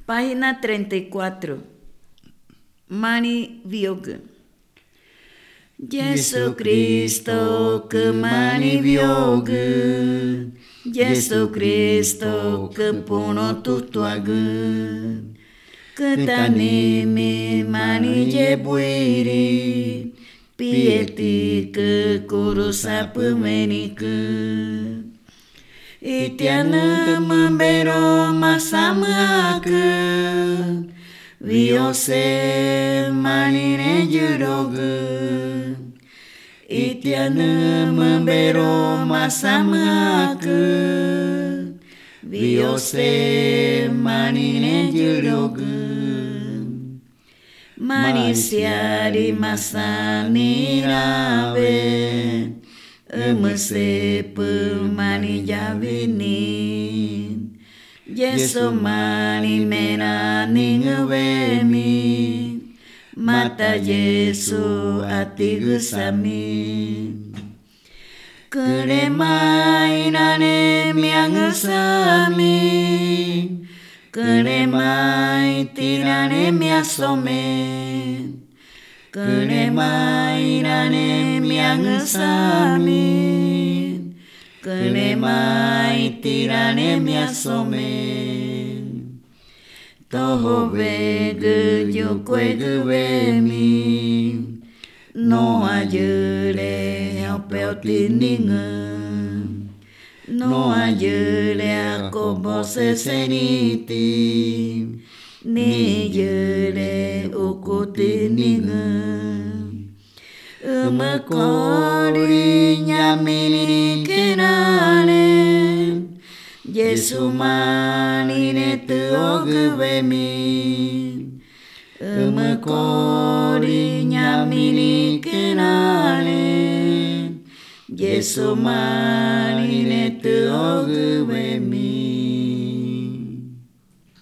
Página 34. Mani Vioga. Jesucristo que mani vioga, Jesucristo que puno tutuaga, que tanime mani jebuiri, pieti que kurusa pemenika. Itiana membero masamaka, viose manine juroga. Itiana membero masamaka, viose manine juroga. Manisiari masani rabe, emesepe mani javini, Yesu mani menani ngewemi, mata Yesu ati gesami. Keremai nane miangesami, keremai tirane miasome, keremai nane miangesami, keremai tirane miasome. Toho vege yo kwege vemi, no ayere opeo tininga, no ayere akobo seseniti, ni yere ukotininga. Umekori nyamini kenane, Yesu manine teogevemi. Umekori nyamini kenane, Yesu manine